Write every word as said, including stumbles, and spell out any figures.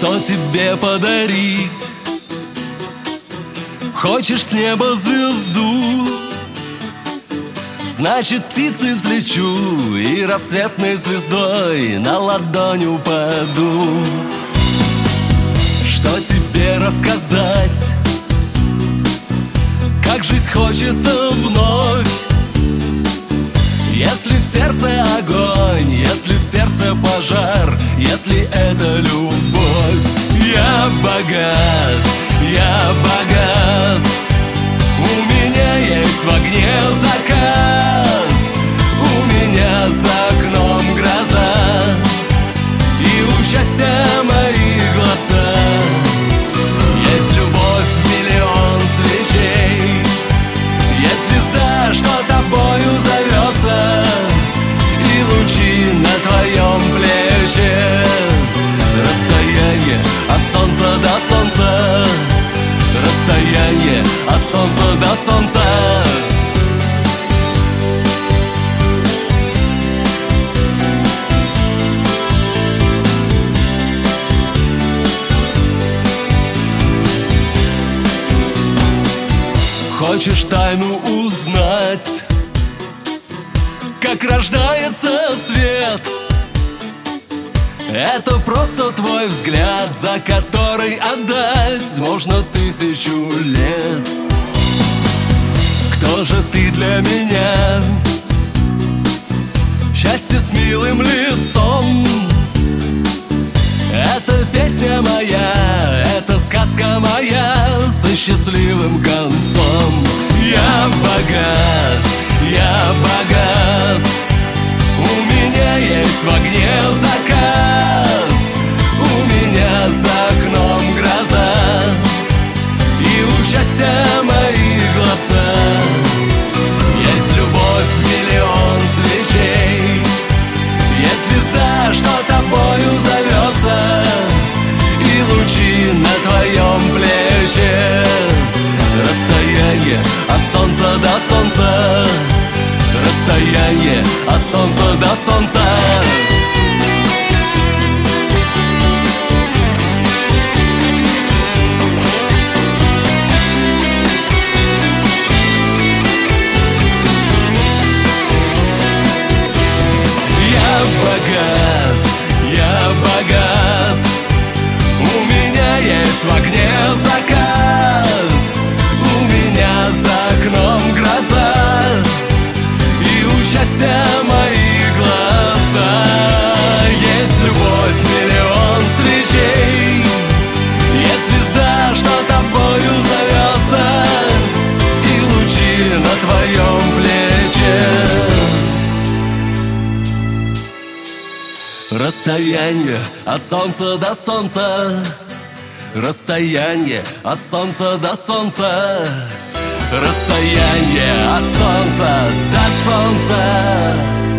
что тебе подарить. Хочешь с неба звезду, значит, птицей взлечу и рассветной звездой на ладонь упаду. Что тебе рассказать, как жить хочется вновь. Если в сердце огонь, если в сердце пожар, если это любовь. Я богат, я богат, у меня есть в огне закат, у меня за окном гроза, и у счастья мои глаза. Есть любовь, миллион свечей, есть звезда, что тобою зовется, и лучи на твоем плече. Расстояние от солнца до солнца, расстояние от солнца до солнца. Хочешь тайну узнать, как рождается свет? Это просто твой взгляд, за который отдать можно тысячу лет. Кто же ты для меня? Счастье с милым лицом. Это песня моя, это сказка моя со счастливым концом. Я богат, я богат, у меня есть в огне закат, у меня за окном гроза, и у счастья мои глаза. Есть любовь, миллион свечей, есть звезда, что тобою зовется, и лучи на твоем плече. Расстояние от солнца до солнца, расстояние от солнца до солнца. Я богат, я богат, у меня есть в огне закат, у меня за окном гроза, и у счастья мои глаза. Есть любовь, миллион свечей, есть звезда, что тобою зовется, и лучи на твоем плече. Расстояние от солнца до солнца, расстояние от солнца до солнца, расстояние от солнца до солнца.